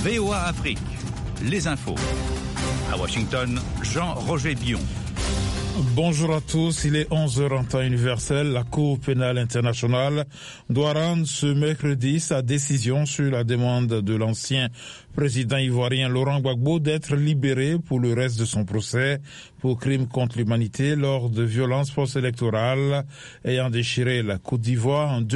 VOA Afrique, les infos. À Washington, Jean-Roger Bion. Bonjour à tous, il est 11h en temps universel. La Cour pénale internationale doit rendre ce mercredi sa décision sur la demande de l'ancien président ivoirien Laurent Gbagbo d'être libéré pour le reste de son procès pour crimes contre l'humanité lors de violences post-électorales ayant déchiré la Côte d'Ivoire en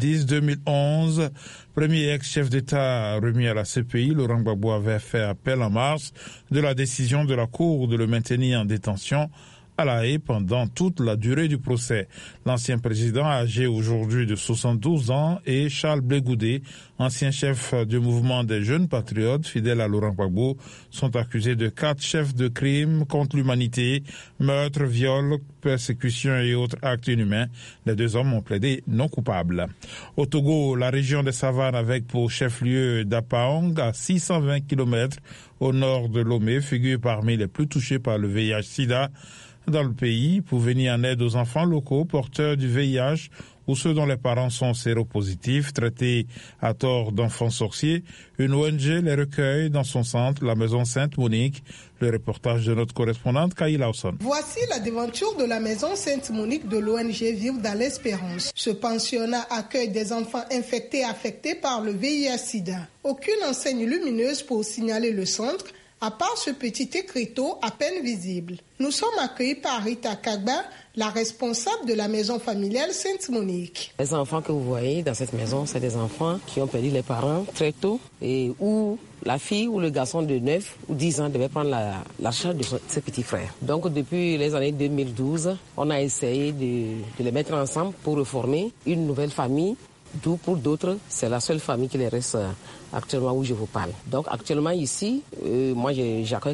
2010-2011. Premier ex-chef d'État remis à la CPI, Laurent Gbagbo avait fait appel en mars de la décision de la Cour de le maintenir en détention à La Haye pendant toute la durée du procès. L'ancien président, âgé aujourd'hui de 72 ans, et Charles Blé Goudé, ancien chef du mouvement des jeunes patriotes fidèles à Laurent Gbagbo, sont accusés de 4 chefs de crimes contre l'humanité, meurtre, viol, persécution et autres actes inhumains. Les 2 hommes ont plaidé non coupables. Au Togo, la région des Savanes avec pour chef-lieu d'Apaong, à 620 km au nord de Lomé, figure parmi les plus touchés par le VIH-Sida dans le pays pour venir en aide aux enfants locaux porteurs du VIH ou ceux dont les parents sont séropositifs, traités à tort d'enfants sorciers. Une ONG les recueille dans son centre, la Maison Sainte-Monique. Le reportage de notre correspondante Kaï Lawson. Voici la devanture de la Maison Sainte-Monique de l'ONG Vivre dans l'Espérance. Ce pensionnat accueille des enfants infectés et affectés par le VIH-Sida. Aucune enseigne lumineuse pour signaler le centre, à part ce petit écriteau à peine visible. Nous sommes accueillis par Rita Kagba, la responsable de la maison familiale Sainte-Monique. Les enfants que vous voyez dans cette maison, c'est des enfants qui ont perdu les parents très tôt et où la fille ou le garçon de 9 ou 10 ans devait prendre la charge de ses petits frères. Donc depuis les années 2012, on a essayé de les mettre ensemble pour reformer une nouvelle famille. D'où pour d'autres, c'est la seule famille qui les reste actuellement où je vous parle. Donc actuellement ici, moi j'accueille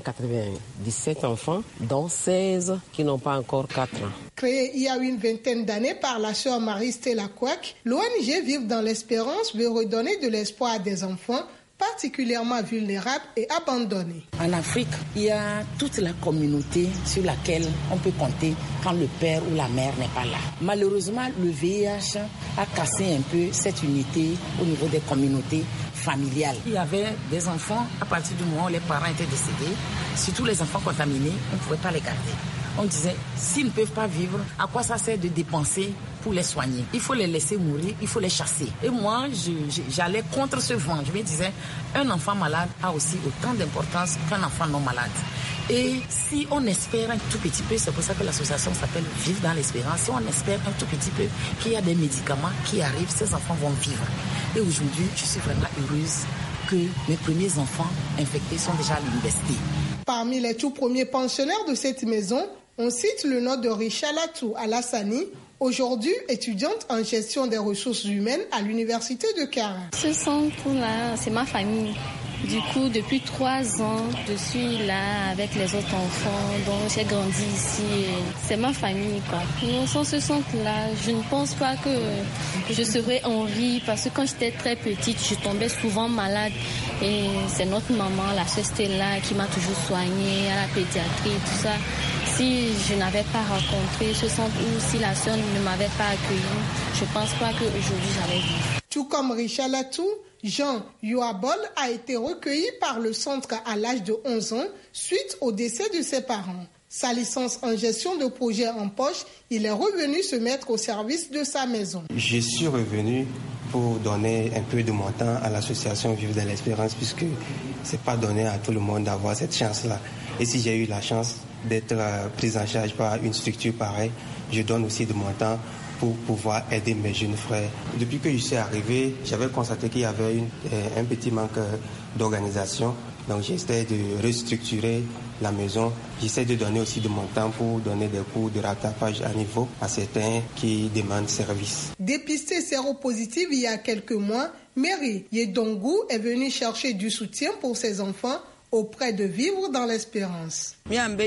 97 enfants, dont 16 qui n'ont pas encore 4 ans. Créée il y a une vingtaine d'années par la sœur Marie-Stella Kwak, l'ONG Vivre dans l'Espérance veut redonner de l'espoir à des enfants particulièrement vulnérables et abandonnés. En Afrique, il y a toute la communauté sur laquelle on peut compter quand le père ou la mère n'est pas là. Malheureusement, le VIH a cassé un peu cette unité au niveau des communautés familiales. Il y avait des enfants, à partir du moment où les parents étaient décédés, surtout les enfants contaminés, on ne pouvait pas les garder. On disait, s'ils ne peuvent pas vivre, à quoi ça sert de dépenser pour les soigner? Il faut les laisser mourir, il faut les chasser. Et moi, j'allais contre ce vent. Je me disais, un enfant malade a aussi autant d'importance qu'un enfant non malade. Et si on espère un tout petit peu, c'est pour ça que l'association s'appelle Vivre dans l'Espérance, si on espère un tout petit peu qu'il y a des médicaments qui arrivent, ces enfants vont vivre. Et aujourd'hui, je suis vraiment heureuse que mes premiers enfants infectés sont déjà à l'université. Parmi les tout premiers pensionnaires de cette maison, on cite le nom de Richalatou Alassani, aujourd'hui étudiante en gestion des ressources humaines à l'université de Kara. Ce centre-là, c'est ma famille. Du coup, depuis 3 ans, je suis là avec les autres enfants, donc j'ai grandi ici. C'est ma famille, quoi. Sans ce centre-là, je ne pense pas que je serais en vie parce que quand j'étais très petite, je tombais souvent malade. Et c'est notre maman, la sœur Stella, qui m'a toujours soignée à la pédiatrie, tout ça. Si je n'avais pas rencontré ce centre ou si la sœur ne m'avait pas accueillie, je ne pense pas qu'aujourd'hui j'allais vivre. Tout comme Richalatou, Jean Youabol a été recueilli par le centre à l'âge de 11 ans suite au décès de ses parents. Sa licence en gestion de projet en poche, il est revenu se mettre au service de sa maison. Je suis revenu pour donner un peu de mon temps à l'association Vivre dans l'Espérance puisque c'est pas donné à tout le monde d'avoir cette chance-là. Et si j'ai eu la chance d'être prise en charge par une structure pareille, je donne aussi de mon temps pour pouvoir aider mes jeunes frères. Depuis que je suis arrivé, j'avais constaté qu'il y avait un petit manque d'organisation. Donc j'essaie de restructurer la maison. J'essaie de donner aussi de mon temps pour donner des cours de rattrapage à niveau à certains qui demandent service. Dépistée séropositive il y a quelques mois, Mary Yedongou est venue chercher du soutien pour ses enfants auprès de Vivre dans l'Espérance.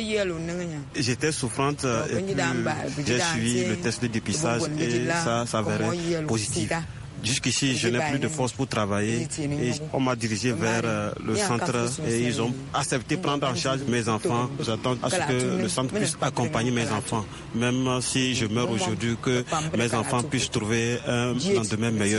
J'étais souffrante et puis j'ai suivi le test de dépistage et ça s'avérait positif. Jusqu'ici, je n'ai plus de force pour travailler et on m'a dirigé vers le centre et ils ont accepté de prendre en charge mes enfants. J'attends à ce que le centre puisse accompagner mes enfants. Même si je meurs aujourd'hui, que mes enfants puissent trouver un lendemain meilleur.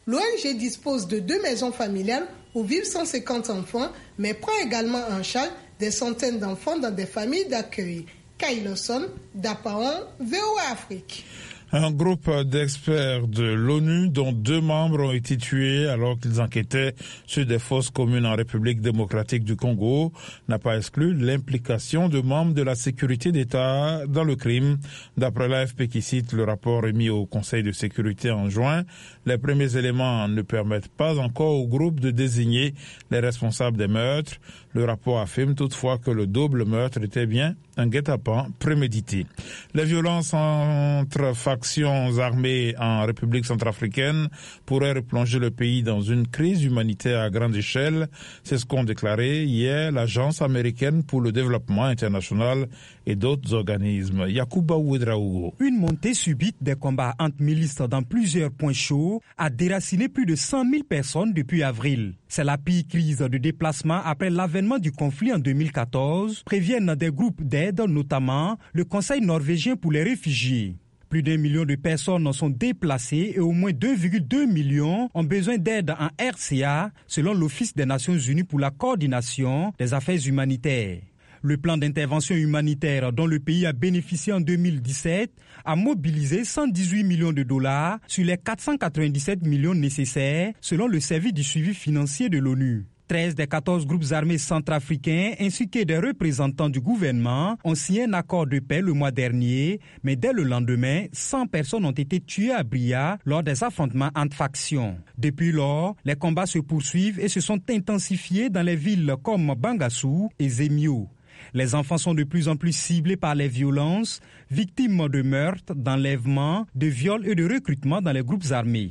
L'ONG dispose de 2 maisons familiales où vivent 150 enfants, mais prend également en charge des centaines d'enfants dans des familles d'accueil. Kailoson, Dapaon, VOA Afrique. Un groupe d'experts de l'ONU dont 2 membres ont été tués alors qu'ils enquêtaient sur des fosses communes en République démocratique du Congo n'a pas exclu l'implication de membres de la sécurité d'État dans le crime. D'après l'AFP qui cite le rapport émis au Conseil de sécurité en juin, les premiers éléments ne permettent pas encore au groupe de désigner les responsables des meurtres. Le rapport affirme toutefois que le double meurtre était bien un guet-apens prémédité. Les violences entre factions armées en République centrafricaine pourraient replonger le pays dans une crise humanitaire à grande échelle. C'est ce qu'ont déclaré hier l'Agence américaine pour le développement international et d'autres organismes. Yacouba Ouedraogo. Une montée subite des combats entre milices dans plusieurs points chauds a déraciné plus de 100 000 personnes depuis avril. C'est la pire crise de déplacement après l'avènement du conflit en 2014, préviennent des groupes d'aide, notamment le Conseil norvégien pour les réfugiés. Plus d'1 million de personnes sont déplacées et au moins 2,2 millions ont besoin d'aide en RCA, selon l'Office des Nations Unies pour la coordination des affaires humanitaires. Le plan d'intervention humanitaire dont le pays a bénéficié en 2017 a mobilisé 118 millions de dollars sur les 497 millions nécessaires selon le service du suivi financier de l'ONU. 13 des 14 groupes armés centrafricains ainsi que des représentants du gouvernement ont signé un accord de paix le mois dernier, mais dès le lendemain, 100 personnes ont été tuées à Bria lors des affrontements entre factions. Depuis lors, les combats se poursuivent et se sont intensifiés dans les villes comme Bangassou et Zemio. Les enfants sont de plus en plus ciblés par les violences, victimes de meurtres, d'enlèvements, de viols et de recrutement dans les groupes armés.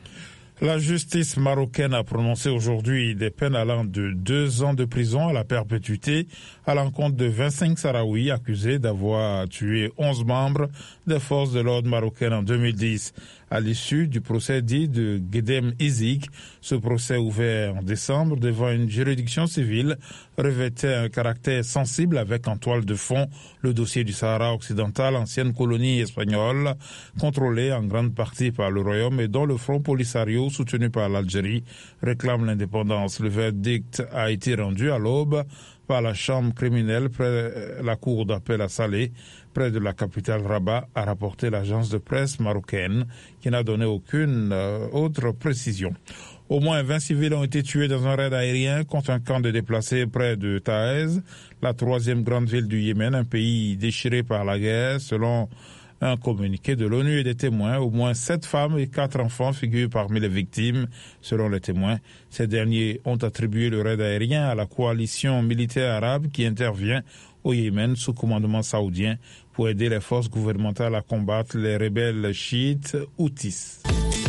La justice marocaine a prononcé aujourd'hui des peines allant de 2 ans de prison à la perpétuité à l'encontre de 25 Sahraouis accusés d'avoir tué 11 membres des forces de l'ordre marocaines en 2010. À l'issue du procès dit de Guedem Izik, ce procès ouvert en décembre devant une juridiction civile revêtait un caractère sensible avec en toile de fond le dossier du Sahara occidental, ancienne colonie espagnole, contrôlée en grande partie par le Royaume et dont le Front Polisario, soutenu par l'Algérie, réclame l'indépendance. Le verdict a été rendu à l'aube par la chambre criminelle près la cour d'appel à Salé, près de la capitale Rabat, a rapporté l'agence de presse marocaine, qui n'a donné aucune autre précision. Au moins 20 civils ont été tués dans un raid aérien contre un camp de déplacés près de Taïz, la 3e grande ville du Yémen, un pays déchiré par la guerre, selon un communiqué de l'ONU et des témoins. Au moins 7 femmes et 4 enfants figurent parmi les victimes, selon les témoins. Ces derniers ont attribué le raid aérien à la coalition militaire arabe qui intervient au Yémen sous commandement saoudien pour aider les forces gouvernementales à combattre les rebelles chiites Houthis.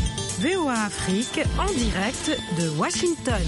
VOA Afrique en direct de Washington.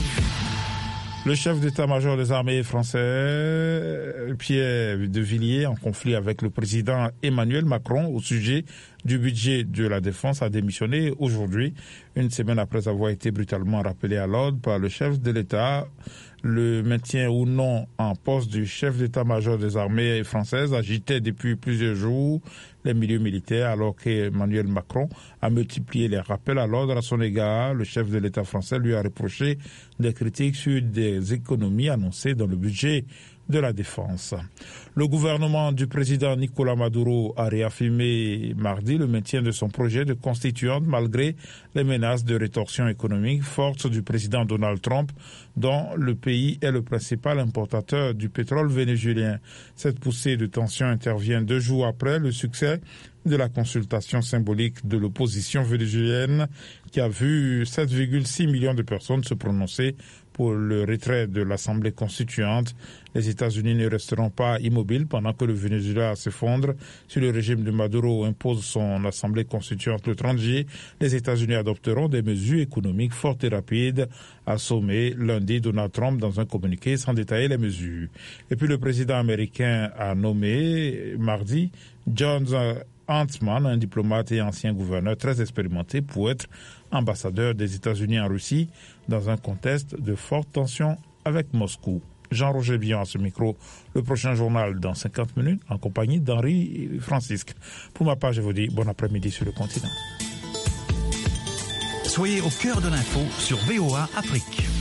Le chef d'état-major des armées français, Pierre de Villiers, en conflit avec le président Emmanuel Macron au sujet du budget de la défense, a démissionné aujourd'hui, une semaine après avoir été brutalement rappelé à l'ordre par le chef de l'État. Le maintien ou non en poste du chef d'état-major des armées françaises agitait depuis plusieurs jours les milieux militaires, alors qu'Emmanuel Macron a multiplié les rappels à l'ordre à son égard. Le chef de l'État français lui a reproché des critiques sur des économies annoncées dans le budget de la défense. Le gouvernement du président Nicolás Maduro a réaffirmé mardi le maintien de son projet de constituante malgré les menaces de rétorsion économique fortes du président Donald Trump, dont le pays est le principal importateur du pétrole vénézuélien. Cette poussée de tension intervient 2 jours après le succès de la consultation symbolique de l'opposition vénézuélienne qui a vu 7,6 millions de personnes se prononcer pour le retrait de l'Assemblée constituante. Les États-Unis ne resteront pas immobiles pendant que le Venezuela s'effondre. Si le régime de Maduro impose son Assemblée constituante le 30 juillet, les États-Unis adopteront des mesures économiques fortes et rapides, a sommé lundi Donald Trump dans un communiqué sans détailler les mesures. Et puis le président américain a nommé mardi John Huntsman, un diplomate et ancien gouverneur très expérimenté, pour être ambassadeur des États-Unis en Russie dans un contexte de forte tension avec Moscou. Jean-Roger Bion à ce micro. Le prochain journal dans 50 minutes en compagnie d'Henri Francisque. Pour ma part, je vous dis bon après-midi sur le continent. Soyez au cœur de l'info sur VOA Afrique.